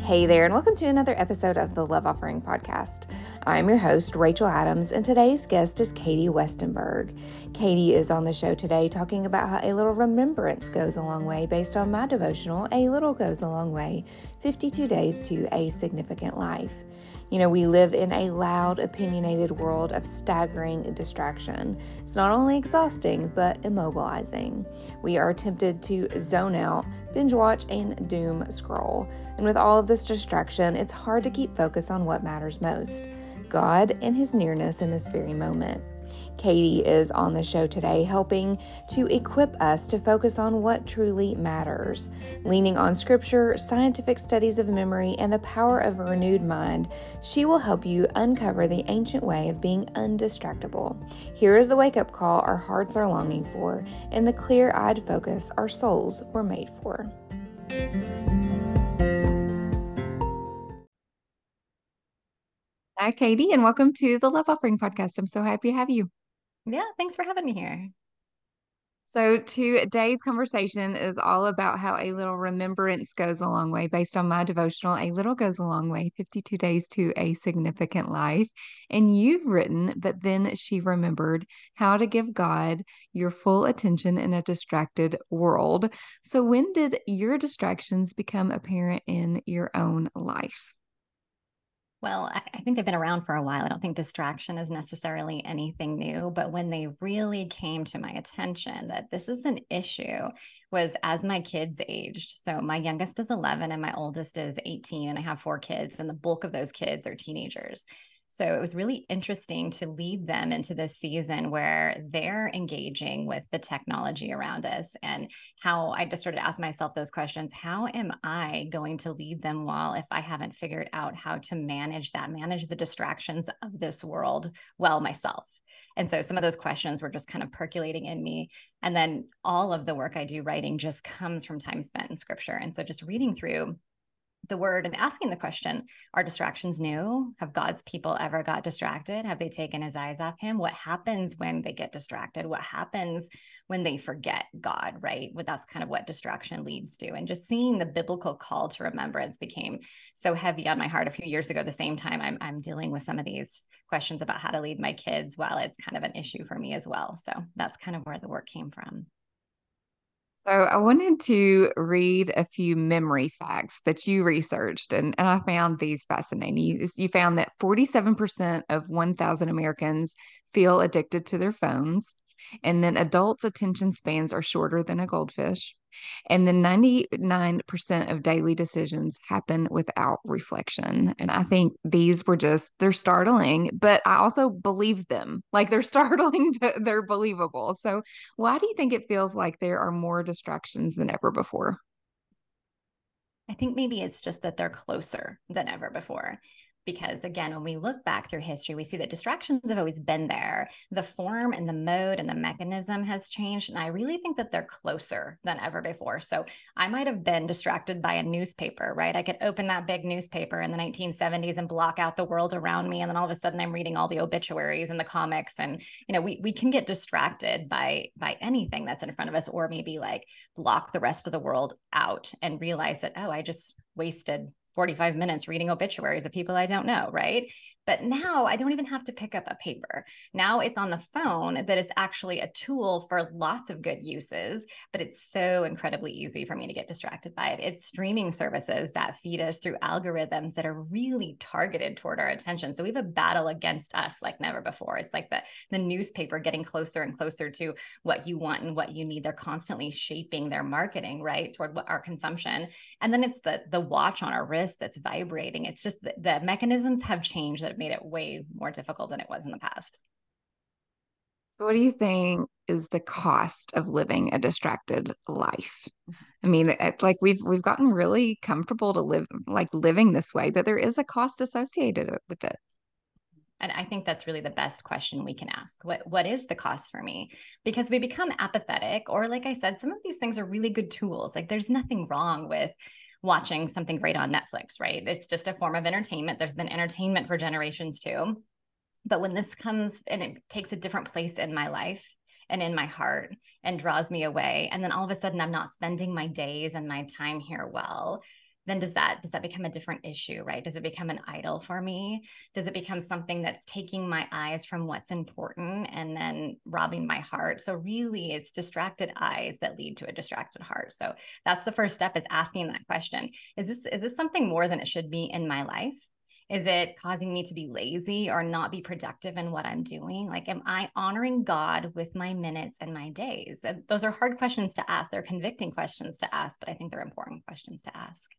Hey there, and welcome to another episode of the Love Offering Podcast. I'm your host, Rachel Adams, and today's guest is Katie Westenberg. Katie is on the show today talking about how a little remembrance goes a long way based on my devotional, A Little Goes a Long Way, 52 Days to a Significant Life. You know, we live in a loud, opinionated world of staggering distraction. It's not only exhausting, but immobilizing. We are tempted to zone out, binge watch, and doom scroll. And with all of this distraction, it's hard to keep focus on what matters most, God and His nearness in this very moment. Katie is on the show today helping to equip us to focus on what truly matters. Leaning on scripture, scientific studies of memory, and the power of a renewed mind, she will help you uncover the ancient way of being undistractable. Here is the wake-up call our hearts are longing for, and the clear-eyed focus our souls were made for. Hi, Katie, and welcome to the Love Offering Podcast. I'm so happy to have you. Yeah, thanks for having me here. So today's conversation is all about how a little remembrance goes a long way based on my devotional, A Little Goes a Long Way, 52 Days to a Significant Life. And you've written, but then she remembered how to give God your full attention in a distracted world. So when did your distractions become apparent in your own life? Well, I think they've been around for a while. I don't think distraction is necessarily anything new, but when they really came to my attention that this is an issue was as my kids aged. So my youngest is 11 and my oldest is 18, and I have 4 kids, and the bulk of those kids are teenagers. So it was really interesting to lead them into this season where they're engaging with the technology around us, and how I just started to ask myself those questions. How am I going to lead them well if I haven't figured out how to manage the distractions of this world well myself? And so some of those questions were just kind of percolating in me. And then all of the work I do writing just comes from time spent in scripture. And so just reading through the word and asking the question, are distractions new? Have God's people ever got distracted? Have they taken his eyes off him? What happens when they get distracted? What happens when they forget God, right? Well, that's kind of what distraction leads to. And just seeing the biblical call to remembrance became so heavy on my heart a few years ago. At the same time, I'm dealing with some of these questions about how to lead my kids while it's kind of an issue for me as well. So that's kind of where the work came from. So I wanted to read a few memory facts that you researched, and I found these fascinating. You found that 47% of 1,000 Americans feel addicted to their phones, and then adults' attention spans are shorter than a goldfish. And then 99% of daily decisions happen without reflection. And I think these were they're startling, but I also believe them. Like they're startling, but they're believable. So, why do you think it feels like there are more distractions than ever before? I think maybe it's just that they're closer than ever before. Because again, when we look back through history, we see that distractions have always been there. The form and the mode and the mechanism has changed. And I really think that they're closer than ever before. So I might have been distracted by a newspaper, right? I could open that big newspaper in the 1970s and block out the world around me. And then all of a sudden I'm reading all the obituaries and the comics. And, we can get distracted by anything that's in front of us, or maybe like block the rest of the world out and realize that, oh, I just wasted 45 minutes reading obituaries of people I don't know, right? But now I don't even have to pick up a paper. Now it's on the phone that is actually a tool for lots of good uses, but it's so incredibly easy for me to get distracted by it. It's streaming services that feed us through algorithms that are really targeted toward our attention. So we have a battle against us like never before. It's like the newspaper getting closer and closer to what you want and what you need. They're constantly shaping their marketing, right, toward what our consumption. And then it's the watch on our wrist that's vibrating. It's just the mechanisms have changed that have made it way more difficult than it was in the past. So, what do you think is the cost of living a distracted life? I mean, like we've gotten really comfortable to live like living this way, but there is a cost associated with it. And I think that's really the best question we can ask. What is the cost for me? Because we become apathetic, or like I said, some of these things are really good tools. Like there's nothing wrong with watching something great on Netflix, right? It's just a form of entertainment. There's been entertainment for generations too. But when this comes and it takes a different place in my life and in my heart and draws me away, and then all of a sudden I'm not spending my days and my time here well, then does that become a different issue, right? Does it become an idol for me? Does it become something that's taking my eyes from what's important and then robbing my heart? So really, it's distracted eyes that lead to a distracted heart. So that's the first step, is asking that question. Is this something more than it should be in my life? Is it causing me to be lazy or not be productive in what I'm doing? Like, am I honoring God with my minutes and my days? And those are hard questions to ask. They're convicting questions to ask, but I think they're important questions to ask.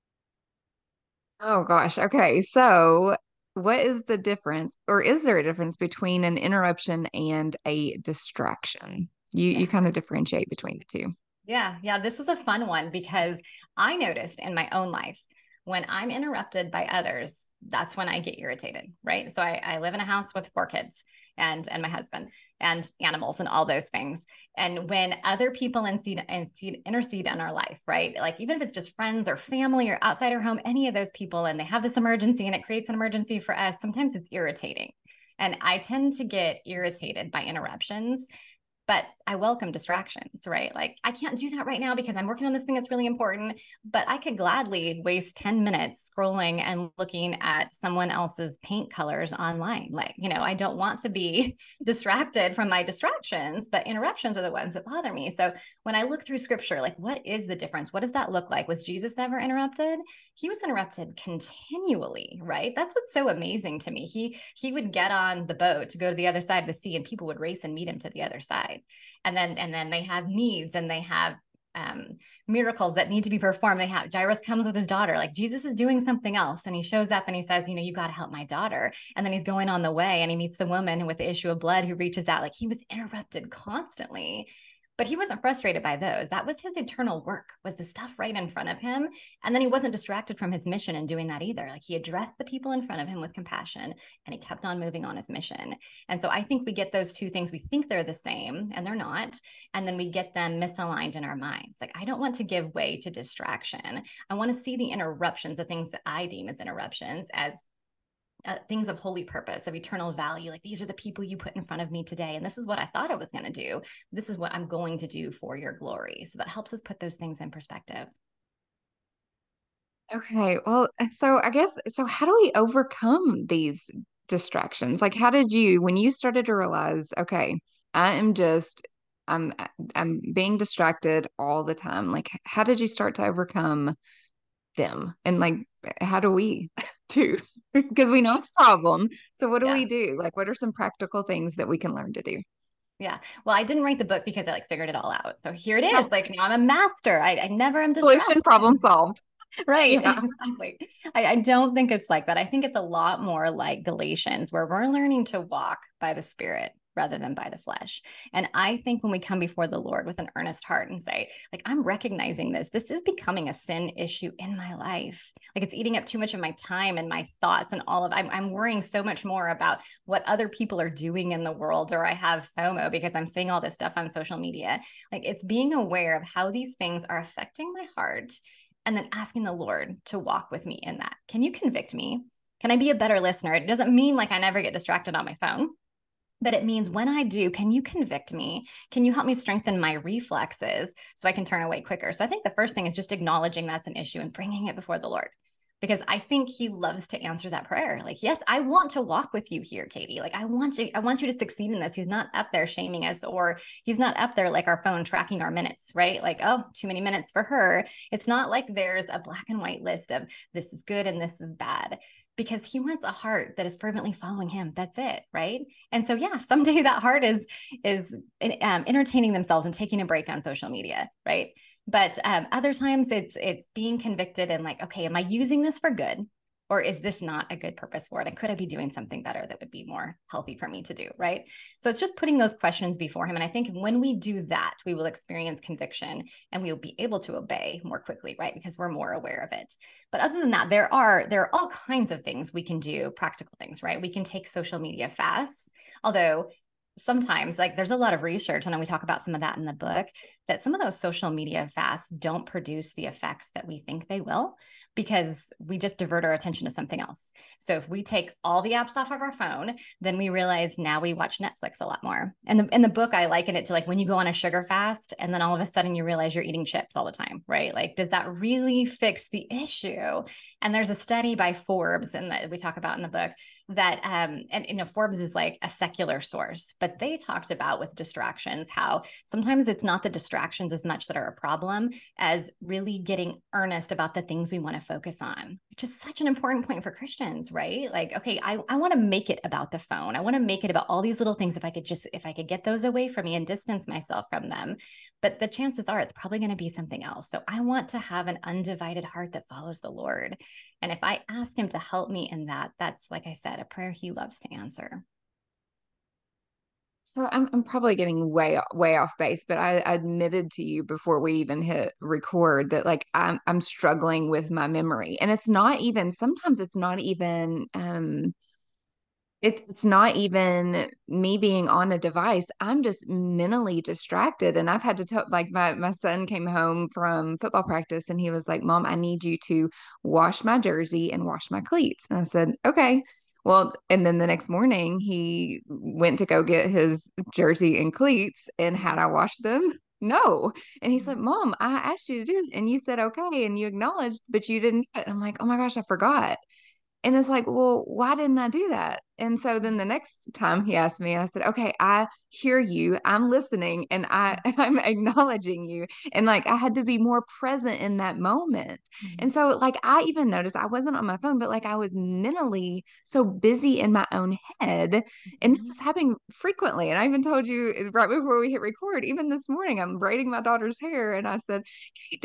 Oh gosh. Okay. So, what is the difference, or is there a difference between an interruption and a distraction? You Yeah. kind of differentiate between the two. Yeah. Yeah. This is a fun one because I noticed in my own life, when I'm interrupted by others, that's when I get irritated, right? So I live in a house with 4 kids and my husband and animals and all those things. And when other people intercede in our life, right? Like, even if it's just friends or family or outside our home, any of those people, and they have this emergency and it creates an emergency for us, sometimes it's irritating. And I tend to get irritated by interruptions, but I welcome distractions, right? Like, I can't do that right now because I'm working on this thing that's really important, but I could gladly waste 10 minutes scrolling and looking at someone else's paint colors online. Like, I don't want to be distracted from my distractions, but interruptions are the ones that bother me. So when I look through scripture, like, what is the difference? What does that look like? Was Jesus ever interrupted? He was interrupted continually, right? That's what's so amazing to me. He would get on the boat to go to the other side of the sea, and people would race and meet him to the other side. And then they have needs, and they have miracles that need to be performed. They have Jairus comes with his daughter. Like, Jesus is doing something else, and he shows up and he says, you got to help my daughter. And then he's going on the way and he meets the woman with the issue of blood who reaches out. Like, he was interrupted constantly. But he wasn't frustrated by those. That was his eternal work, was the stuff right in front of him. And then he wasn't distracted from his mission in doing that either. Like, he addressed the people in front of him with compassion, and he kept on moving on his mission. And so I think we get those two things. We think they're the same, and they're not. And then we get them misaligned in our minds. Like, I don't want to give way to distraction. I want to see the interruptions, the things that I deem as interruptions, as things of holy purpose, of eternal value. Like, these are the people you put in front of me today, and this is what I thought I was going to do. This is what I'm going to do for your glory. So that helps us put those things in perspective. Okay. Well, so I guess, so how do we overcome these distractions? Like, how did you, when you started to realize, okay, I am just, I'm, I'm being distracted all the time. Like, how did you start to overcome them? And like, how do we do? Because we know it's a problem. So what do Yeah. we do? Like, what are some practical things that we can learn to do? Yeah. Well, I didn't write the book because I figured it all out. So here it is. Oh, Like, now I'm a master. I never am solution, distracted. problem solved. Right, Yeah. exactly. I don't think it's like that. I think it's a lot more like Galatians, where we're learning to walk by the Spirit rather than by the flesh. And I think when we come before the Lord with an earnest heart and say, like, I'm recognizing this is becoming a sin issue in my life. Like, it's eating up too much of my time and my thoughts and all of, I'm worrying so much more about what other people are doing in the world, or I have FOMO because I'm seeing all this stuff on social media. Like, it's being aware of how these things are affecting my heart, and then asking the Lord to walk with me in that. Can you convict me? Can I be a better listener? It doesn't mean like I never get distracted on my phone, but it means when I do, can you convict me? Can you help me strengthen my reflexes so I can turn away quicker? So I think the first thing is just acknowledging that's an issue and bringing it before the Lord, because I think he loves to answer that prayer. Like, yes, I want to walk with you here, Katie. Like, I want you to succeed in this. He's not up there shaming us, or he's not up there like our phone tracking our minutes, right? Like, oh, too many minutes for her. It's not like there's a black and white list of this is good and this is bad, because he wants a heart that is fervently following him. That's it, right? And so, yeah, someday that heart is entertaining themselves and taking a break on social media, right? But other times it's being convicted and like, okay, am I using this for good? Or is this not a good purpose for it? And could I be doing something better that would be more healthy for me to do? Right. So it's just putting those questions before him. And I think when we do that, we will experience conviction and we will be able to obey more quickly, right? Because we're more aware of it. But other than that, there are all kinds of things we can do, practical things, right? We can take social media fasts, although sometimes, like, there's a lot of research, and we talk about some of that in the book, that some of those social media fasts don't produce the effects that we think they will, because we just divert our attention to something else. So if we take all the apps off of our phone, then we realize now we watch Netflix a lot more. And in the book, I liken it to like when you go on a sugar fast and then all of a sudden you realize you're eating chips all the time, right? Like, does that really fix the issue? And there's a study by Forbes, and that we talk about in the book, that and you know, Forbes is like a secular source, but they talked about with distractions how sometimes it's not the distractions as much that are a problem as really getting earnest about the things we want to focus on, which is such an important point for Christians, right? Like, okay, I want to make it about the phone. I want to make it about all these little things. If I could get those away from me and distance myself from them, but the chances are it's probably going to be something else. So I want to have an undivided heart that follows the Lord. And if I ask him to help me in that, that's, like I said, a prayer he loves to answer. So I'm probably getting way off base, but I admitted to you before we even hit record that like I'm struggling with my memory. And it's not even sometimes it's not even it's not even me being on a device. I'm just mentally distracted. And I've had to tell, like, my son came home from football practice and he was like, Mom, I need you to wash my jersey and wash my cleats. And I said, okay. Well, and then the next morning he went to go get his jersey and cleats. And had I washed them? No. And he said, Mom, I asked you to do it and you said okay and you acknowledged, but you didn't do it. And I'm like, oh my gosh, I forgot. And it's like, well, why didn't I do that? And so then the next time he asked me, and I said, okay, I hear you. I'm listening and I'm acknowledging you. And like I had to be more present in that moment. And so like I even noticed I wasn't on my phone, but like I was mentally so busy in my own head. And this is happening frequently. And I even told you right before we hit record, even this morning, I'm braiding my daughter's hair. And I said, Kate,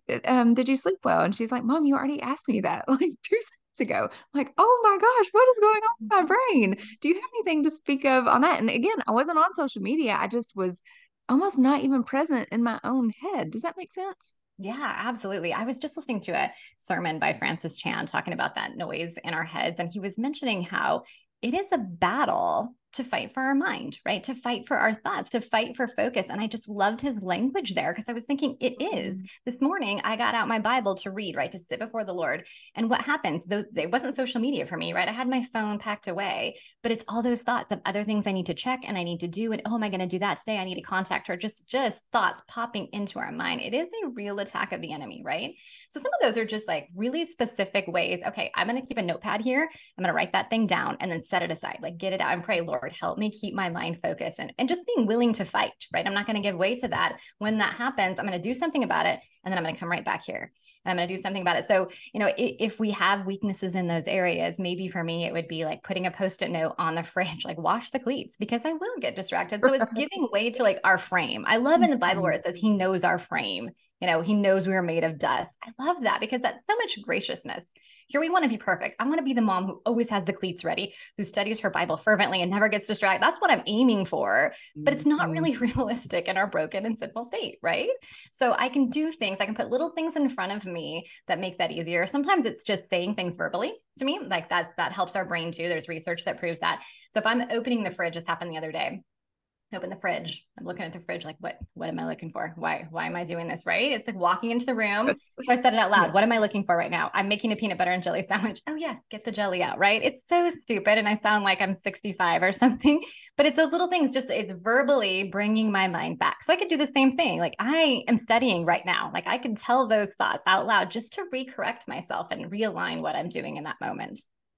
did you sleep well? And she's like, Mom, you already asked me that like 2 seconds ago. I'm like, oh my gosh, what is going on with my brain? Do you have anything to speak of on that? And again, I wasn't on social media. I just was almost not even present in my own head. Does that make sense? Yeah, absolutely. I was just listening to a sermon by Francis Chan talking about that noise in our heads. And he was mentioning how it is a battle to fight for our mind, right? To fight for our thoughts, to fight for focus. And I just loved his language there because I was thinking it is. This morning, I got out my Bible to read, right? To sit before the Lord. And what happens? It wasn't social media for me, right? I had my phone packed away, but it's all those thoughts of other things I need to check and I need to do. And oh, am I going to do that today? I need to contact her. Just thoughts popping into our mind. It is a real attack of the enemy, right? So some of those are just like really specific ways. Okay, I'm going to keep a notepad here. I'm going to write that thing down and then set it aside, like get it out and pray, Lord, help me keep my mind focused and just being willing to fight, right? I'm not going to give way to that. When that happens, I'm going to do something about it. And then I'm going to come right back here and I'm going to do something about it. So, you know, if we have weaknesses in those areas, maybe for me, it would be like putting a post-it note on the fridge, like wash the cleats because I will get distracted. So it's giving way to like our frame. I love in the Bible where it says he knows our frame. You know, he knows we are made of dust. I love that because that's so much graciousness. Here we want to be perfect. I want to be the mom who always has the cleats ready, who studies her Bible fervently and never gets distracted. That's what I'm aiming for, but it's not really realistic in our broken and sinful state, right? So I can do things, I can put little things in front of me that make that easier. Sometimes it's just saying things verbally to me, like that helps our brain too. There's research that proves that. So if I'm opening the fridge, this happened the other day, open the fridge. I'm looking at the fridge like, what am I looking for? Why am I doing this? Right? It's like walking into the room. So I said it out loud. Yeah. What am I looking for right now? I'm making a peanut butter and jelly sandwich. Oh yeah, get the jelly out, right? It's so stupid. And I sound like I'm 65 or something, but it's those little things, just it's verbally bringing my mind back. So I could do the same thing. Like I am studying right now. Like I can tell those thoughts out loud just to recorrect myself and realign what I'm doing in that moment.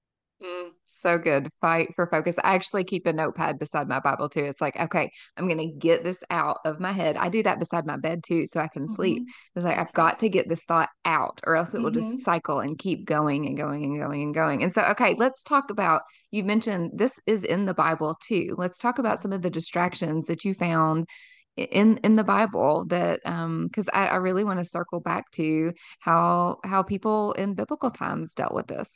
So good. Fight for focus. I actually keep a notepad beside my Bible too. It's like, okay, I'm going to get this out of my head. I do that beside my bed too, so I can sleep. It's like, I've got to get this thought out, or else it will just cycle and keep going and going and going and going. And so, okay, let's talk about, you mentioned this is in the Bible too. Let's talk about some of the distractions that you found in the Bible that because I really want to circle back to how people in biblical times dealt with this.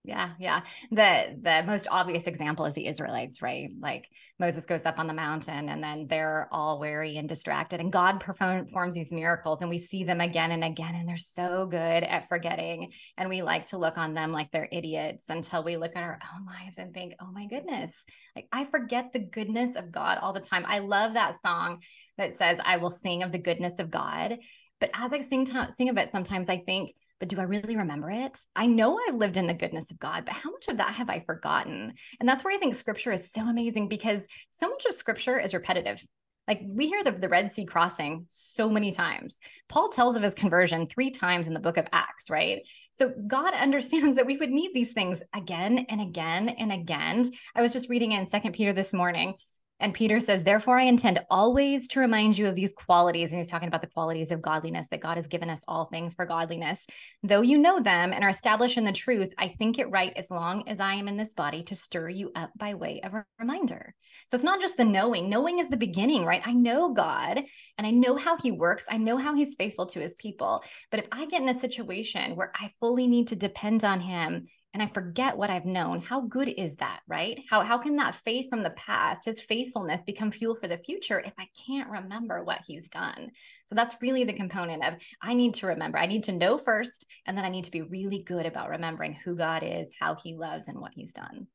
Yeah, yeah. The most obvious example is the Israelites, right? Like Moses goes up on the mountain and then they're all weary and distracted, and God performs these miracles, and we see them again and again, and they're so good at forgetting. And we like to look on them like they're idiots until we look at our own lives and think, oh my goodness, like I forget the goodness of God all the time. I love that song that says, I will sing of the goodness of God. But as I sing of it, sometimes I think, but do I really remember it? I know I've lived in the goodness of God, but how much of that have I forgotten? And that's where I think scripture is so amazing, because so much of scripture is repetitive. Like we hear the Red Sea crossing so many times. Paul tells of his conversion 3 times in the book of Acts, right? So God understands that we would need these things again and again and again. I was just reading in Second Peter this morning, and Peter says, therefore, I intend always to remind you of these qualities. And he's talking about the qualities of godliness, that God has given us all things for godliness. Though you know them and are established in the truth, I think it right, as long as I am in this body, to stir you up by way of a reminder. So it's not just the knowing. Knowing is the beginning, right? I know God and I know how he works. I know how he's faithful to his people. But if I get in a situation where I fully need to depend on him, and I forget what I've known, how good is that, right? How can that faith from the past, his faithfulness, become fuel for the future if I can't remember what he's done? So that's really the component of, I need to remember. I need to know first, and then I need to be really good about remembering who God is, how he loves, and what he's done.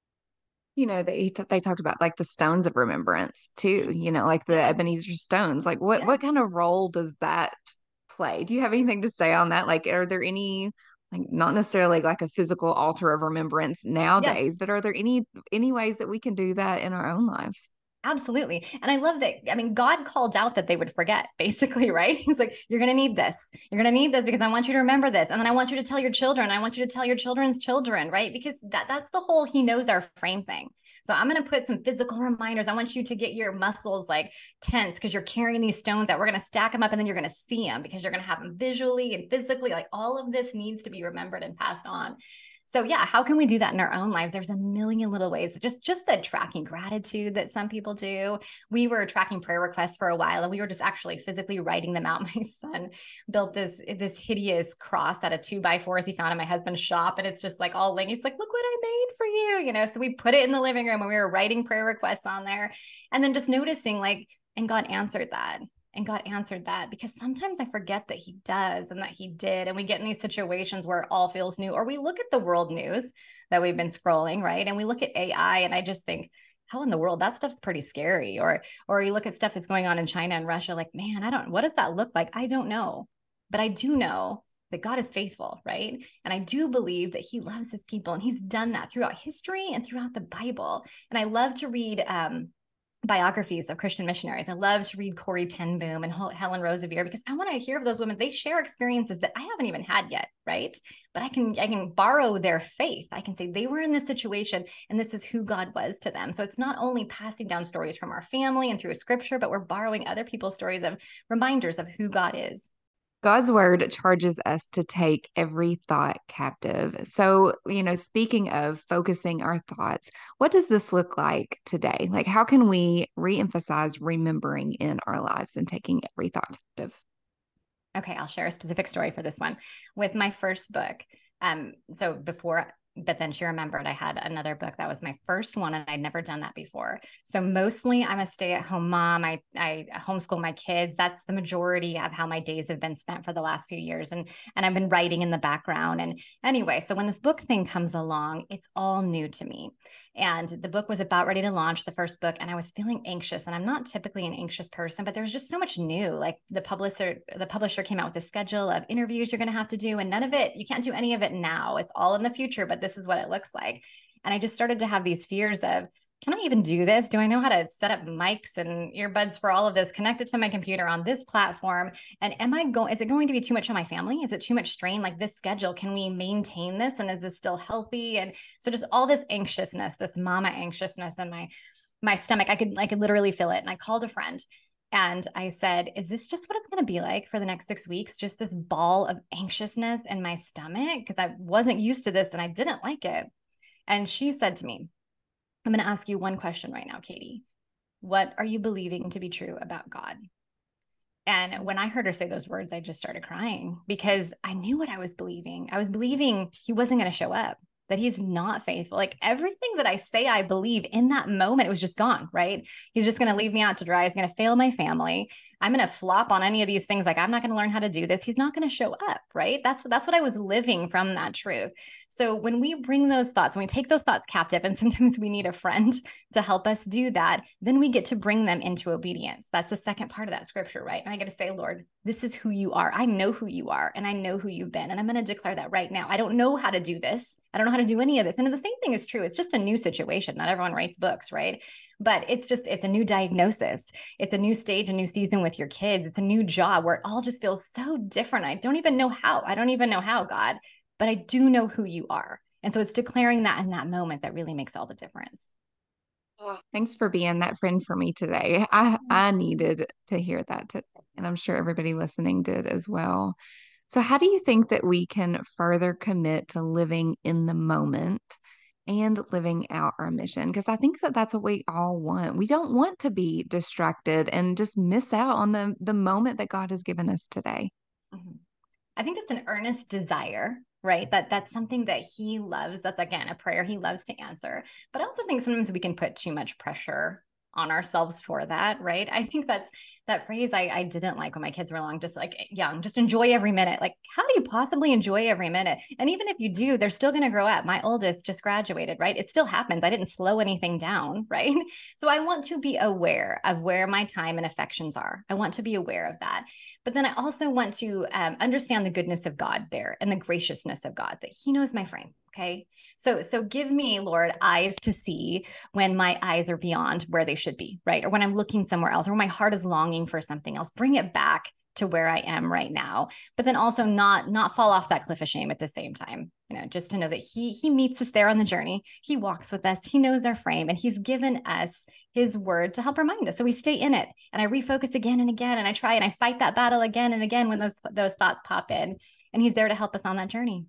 They talked about like the stones of remembrance too, like the Yeah. Ebenezer stones. Like what Yeah. what kind of role does that play? Do you have anything to say on that? Like, are there any, like, not necessarily like a physical altar of remembrance Yes. nowadays, but are there any ways that we can do that in our own lives? Absolutely. And I love that. I mean, God called out that they would forget, basically, right? He's like, you're going to need this. You're going to need this because I want you to remember this. And then I want you to tell your children. I want you to tell your children's children, right? Because that's the whole he knows our frame thing. So I'm going to put some physical reminders. I want you to get your muscles like tense because you're carrying these stones out. We're going to stack them up and then you're going to see them because you're going to have them visually and physically. Like all of this needs to be remembered and passed on. So yeah, how can we do that in our own lives? There's a million little ways. Just the tracking gratitude that some people do. We were tracking prayer requests for a while, and we were just actually physically writing them out. My son built this hideous cross out of 2x4s he found in my husband's shop, and it's just like all laying. He's like, "Look what I made for you," So we put it in the living room, and we were writing prayer requests on there, and then just noticing like, and God answered that. And God answered that, because sometimes I forget that he does and that he did. And we get in these situations where it all feels new, or we look at the world news that we've been scrolling, right? And we look at AI and I just think, how in the world, that stuff's pretty scary. Or you look at stuff that's going on in China and Russia, like, man, what does that look like? I don't know. But I do know that God is faithful, right? And I do believe that he loves his people, and he's done that throughout history and throughout the Bible. And I love to read biographies of Christian missionaries. I love to read Corrie ten Boom and Helen Roseveare, because I want to hear of those women. They share experiences that I haven't even had yet, right? But I can borrow their faith. I can say they were in this situation and this is who God was to them. So it's not only passing down stories from our family and through a scripture, but we're borrowing other people's stories of reminders of who God is. God's word charges us to take every thought captive. So, speaking of focusing our thoughts, what does this look like today? Like, how can we reemphasize remembering in our lives and taking every thought captive? Okay, I'll share a specific story for this one. With my first book, so before, but then she remembered I had another book that was my first one, and I'd never done that before. So mostly I'm a stay-at-home mom. I homeschool my kids. That's the majority of how my days have been spent for the last few years. And I've been writing in the background. And anyway, so when this book thing comes along, it's all new to me. And the book was about ready to launch, the first book, and I was feeling anxious. And I'm not typically an anxious person, but there was just so much new. Like the publisher came out with a schedule of interviews you're going to have to do, and none of it, you can't do any of it now. It's all in the future, but this is what it looks like. And I just started to have these fears of, can I even do this? Do I know how to set up mics and earbuds for all of this, connect it to my computer on this platform? And is it going to be too much on my family? Is it too much strain? Like this schedule, can we maintain this? And is this still healthy? And so just all this anxiousness, this mama anxiousness in my stomach, I could literally feel it. And I called a friend and I said, is this just what it's going to be like for the next 6 weeks? Just this ball of anxiousness in my stomach? Because I wasn't used to this and I didn't like it. And she said to me, I'm going to ask you one question right now, Katie. What are you believing to be true about God? And when I heard her say those words, I just started crying, because I knew what I was believing. I was believing he wasn't going to show up. that he's not faithful. Like everything that I say I believe in that moment, it was just gone, right? He's just going to leave me out to dry. He's going to fail my family. I'm going to flop on any of these things. Like I'm not going to learn how to do this. He's not going to show up, right? That's what I was living from that truth. So when we bring those thoughts, when we take those thoughts captive, and sometimes we need a friend to help us do that, then we get to bring them into obedience. That's the second part of that scripture, right? And I get to say, Lord, this is who you are. I know who you are, and I know who you've been. And I'm going to declare that right now. I don't know how to do this. I don't know how to do any of this. And the same thing is true. It's just a new situation. Not everyone writes books, right? But it's a new diagnosis. It's a new stage, a new season with your kids. It's a new job where it all just feels so different. I don't even know how, God, but I do know who you are. And so it's declaring that in that moment that really makes all the difference. Oh, thanks for being that friend for me today. I needed to hear that today, and I'm sure everybody listening did as well. So, how do you think that we can further commit to living in the moment and living out our mission? Because I think that that's what we all want. We don't want to be distracted and just miss out on the moment that God has given us today. Mhm. I think it's an earnest desire, right? That's something that he loves. That's again a prayer he loves to answer. But I also think sometimes we can put too much pressure on ourselves for that, right? I think that's that phrase I didn't like when my kids were long, just like young, just enjoy every minute. Like, how do you possibly enjoy every minute? And even if you do, they're still going to grow up. My oldest just graduated, right? It still happens. I didn't slow anything down, right? So I want to be aware of where my time and affections are. I want to be aware of that. But then I also want to understand the goodness of God there and the graciousness of God, that he knows my frame. Okay. So give me, Lord, eyes to see when my eyes are beyond where they should be, right? Or when I'm looking somewhere else, or my heart is longing for something else. Bring it back to where I am right now, but then also not fall off that cliff of shame at the same time. Just to know that he meets us there on the journey. He walks with us. He knows our frame, and he's given us his word to help remind us. So we stay in it, and I refocus again and again, and I try and I fight that battle again and again when those thoughts pop in, and he's there to help us on that journey.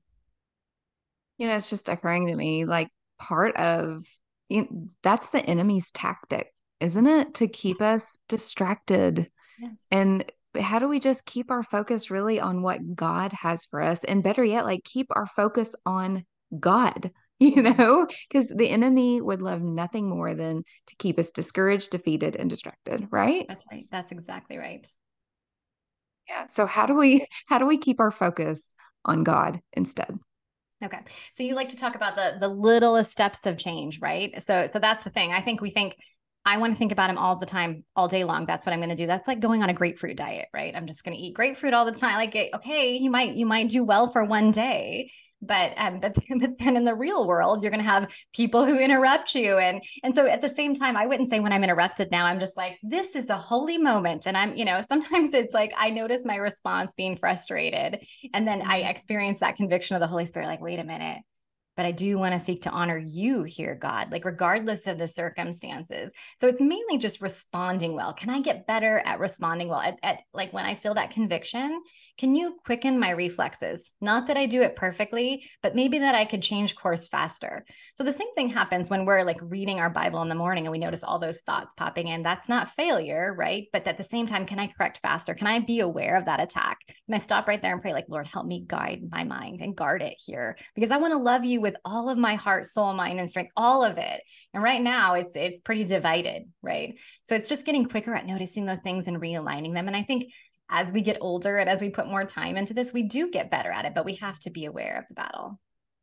It's just occurring to me like part of that's the enemy's tactic, isn't it? To keep Yes. us distracted. Yes. And how do we just keep our focus really on what God has for us? And better yet, like keep our focus on God, Mhm. because the enemy would love nothing more than to keep us discouraged, defeated, and distracted, right? That's right. That's exactly right. Yeah. So how do we keep our focus on God instead? Okay. So you like to talk about the littlest steps of change, right? So that's the thing. I want to think about him all the time, all day long. That's what I'm going to do. That's like going on a grapefruit diet, right? I'm just going to eat grapefruit all the time. Like, okay, you might do well for one day, but then in the real world, you're going to have people who interrupt you, and so at the same time, I wouldn't say when I'm interrupted now, I'm just like, this is a holy moment, and sometimes it's like I notice my response being frustrated, and then I experience that conviction of the Holy Spirit, like, wait a minute, but I do want to seek to honor you here, God, like regardless of the circumstances. So it's mainly just responding well. Can I get better at responding well? At like when I feel that conviction, can you quicken my reflexes? Not that I do it perfectly, but maybe that I could change course faster. So the same thing happens when we're like reading our Bible in the morning and we notice all those thoughts popping in. That's not failure, right? But at the same time, can I correct faster? Can I be aware of that attack? Can I stop right there and pray, like, Lord, help me guide my mind and guard it here? Because I want to love you with all of my heart, soul, mind, and strength, all of it. And right now it's pretty divided, right? So it's just getting quicker at noticing those things and realigning them. And I think as we get older and as we put more time into this, we do get better at it, but we have to be aware of the battle.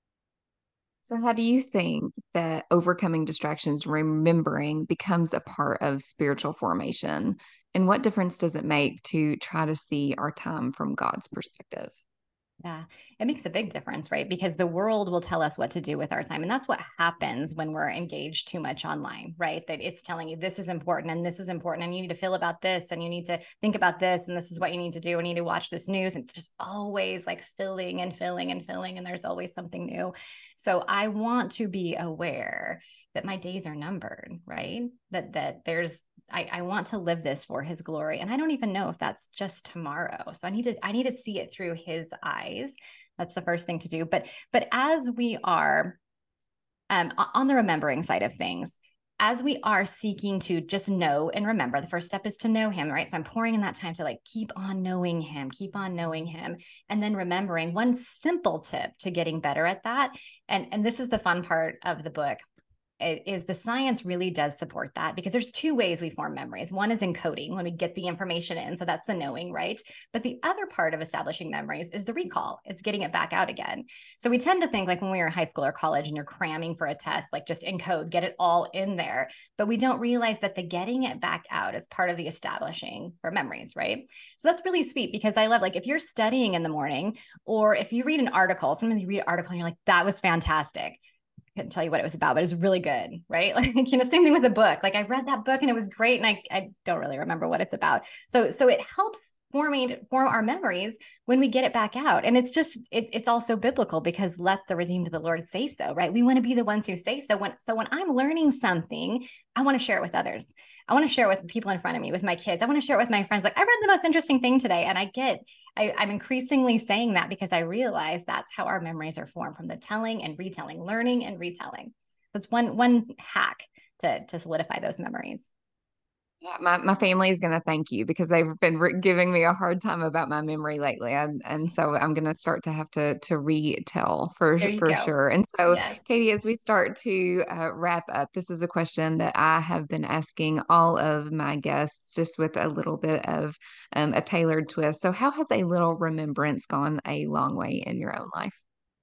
So, how do you think that overcoming distractions, remembering, becomes a part of spiritual formation? And what difference does it make to try to see our time from God's perspective? Yeah, it makes a big difference, right? Because the world will tell us what to do with our time. And that's what happens when we're engaged too much online, right? That it's telling you this is important and this is important and you need to feel about this and you need to think about this and this is what you need to do. And you need to watch this news. And it's just always like filling and filling and filling. And there's always something new. So I want to be aware that my days are numbered, right? That there's I want to live this for his glory. And I don't even know if that's just tomorrow. So I need to see it through his eyes. That's the first thing to do. But as we are on the remembering side of things, as we are seeking to just know and remember, the first step is to know him, right? So I'm pouring in that time to like keep on knowing him, and then remembering one simple tip to getting better at that. And this is the fun part of the book. Is the science really does support that, because there's two ways we form memories. One is encoding, when we get the information in. So that's the knowing, right? But the other part of establishing memories is the recall. It's getting it back out again. So we tend to think like when we were in high school or college and you're cramming for a test, like just encode, get it all in there. But we don't realize that the getting it back out is part of the establishing for memories, right? So that's really sweet, because I love, like, if you're studying in the morning, or if you read an article, sometimes you read an article and you're like, that was fantastic. Couldn't tell you what it was about, but it was really good, right? Like, same thing with a book. Like, I read that book and it was great, and I don't really remember what it's about. So it helps form our memories when we get it back out. And it's just, it's also biblical, because let the redeemed of the Lord say so, right? We want to be the ones who say so. When I'm learning something, I want to share it with others. I want to share it with people in front of me, with my kids. I want to share it with my friends. Like, I read the most interesting thing today, and I'm increasingly saying that because I realize that's how our memories are formed, from the telling and retelling, learning and retelling. That's one hack to solidify those memories. Yeah, my family is going to thank you, because they've been giving me a hard time about my memory lately, and so I'm going to start to have to retell There you for go. sure. And so, Yes. Katie, as we start to wrap up, this is a question that I have been asking all of my guests, just with a little bit of a tailored twist. So, how has a little remembrance gone a long way in your own life?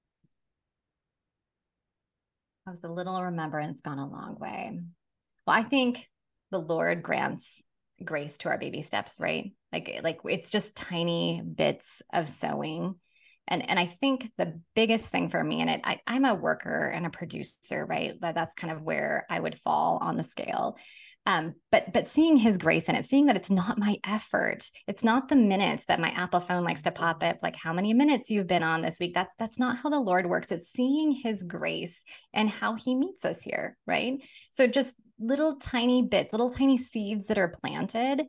How's the little remembrance gone a long way? Well, I think the Lord grants grace to our baby steps, right? Like it's just tiny bits of sowing. And I think the biggest thing for me, and I'm a worker and a producer, right? That's kind of where I would fall on the scale. But seeing his grace in it, seeing that it's not my effort, it's not the minutes that my Apple phone likes to pop up, like how many minutes you've been on this week. That's not how the Lord works. It's seeing his grace and how he meets us here, right? So just little tiny bits, little tiny seeds that are planted.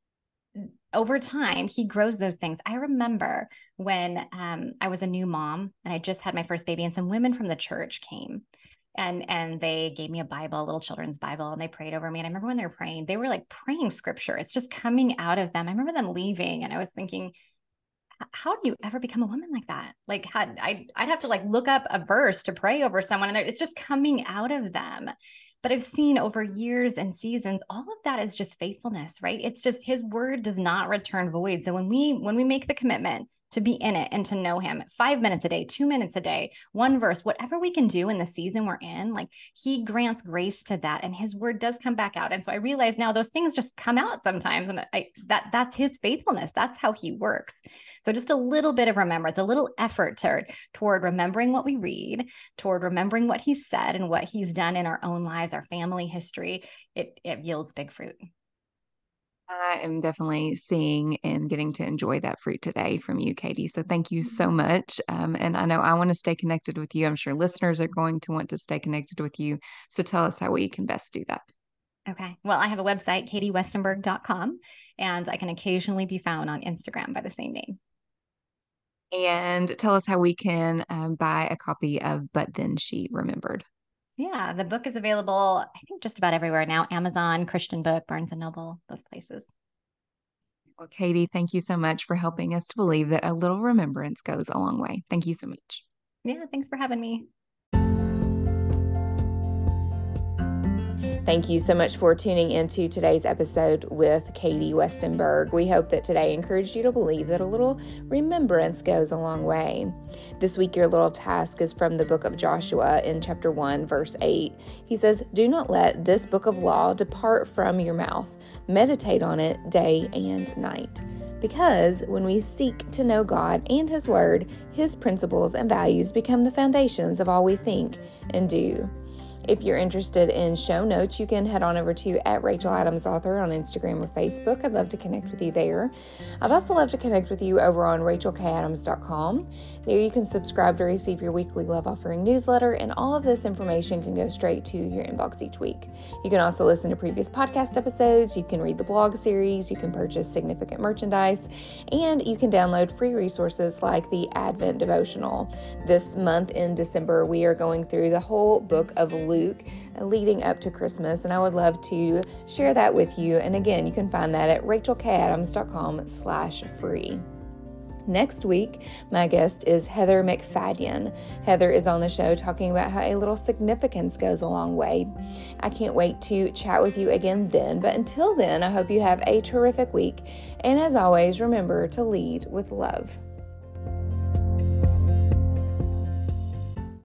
Over time, he grows those things. I remember when I was a new mom and I just had my first baby, and some women from the church came, and they gave me a Bible, a little children's Bible, and they prayed over me. And I remember when they were praying, they were like praying scripture. It's just coming out of them. I remember them leaving, and I was thinking, how do you ever become a woman like that? Like, I'd have to like look up a verse to pray over someone, and it's just coming out of them. But I've seen over years and seasons, all of that is just faithfulness, right? It's just his word does not return void. So when we make the commitment to be in it and to know him 5 minutes a day, 2 minutes a day, one verse, whatever we can do in the season we're in, like he grants grace to that, and his word does come back out. And so I realize now those things just come out sometimes, and that's his faithfulness. That's how he works. So just a little bit of remembrance, a little effort toward remembering what we read, toward remembering what he said and what he's done in our own lives, our family history, it yields big fruit. I am definitely seeing and getting to enjoy that fruit today from you, Katie. So thank you so much. And I know I want to stay connected with you. I'm sure listeners are going to want to stay connected with you. So tell us how we can best do that. Okay. Well, I have a website, katiewestenberg.com, and I can occasionally be found on Instagram by the same name. And tell us how we can buy a copy of But Then She Remembered. Yeah, the book is available, I think, just about everywhere now. Amazon, Christian Book, Barnes & Noble, those places. Well, Katie, thank you so much for helping us to believe that a little remembrance goes a long way. Thank you so much. Yeah, thanks for having me. Thank you so much for tuning into today's episode with Katie Westenberg. We hope that today encouraged you to believe that a little remembrance goes a long way. This week, your little task is from the book of Joshua in chapter 1, verse 8. He says, "Do not let this book of law depart from your mouth. Meditate on it day and night." Because when we seek to know God and His Word, His principles and values become the foundations of all we think and do. If you're interested in show notes, you can head on over to @RachelAdamsAuthor on Instagram or Facebook. I'd love to connect with you there. I'd also love to connect with you over on RachelKAdams.com. There you can subscribe to receive your weekly Love Offering newsletter, and all of this information can go straight to your inbox each week. You can also listen to previous podcast episodes, you can read the blog series, you can purchase significant merchandise, and you can download free resources like the Advent Devotional. This month in December, we are going through the whole book of Luke Luke leading up to Christmas, and I would love to share that with you. And again, you can find that at rachelkadams.com/free. Next week, my guest is Heather McFadden. Heather is on the show talking about how a little significance goes a long way. I can't wait to chat with you again then, but until then, I hope you have a terrific week. And as always, remember to lead with love.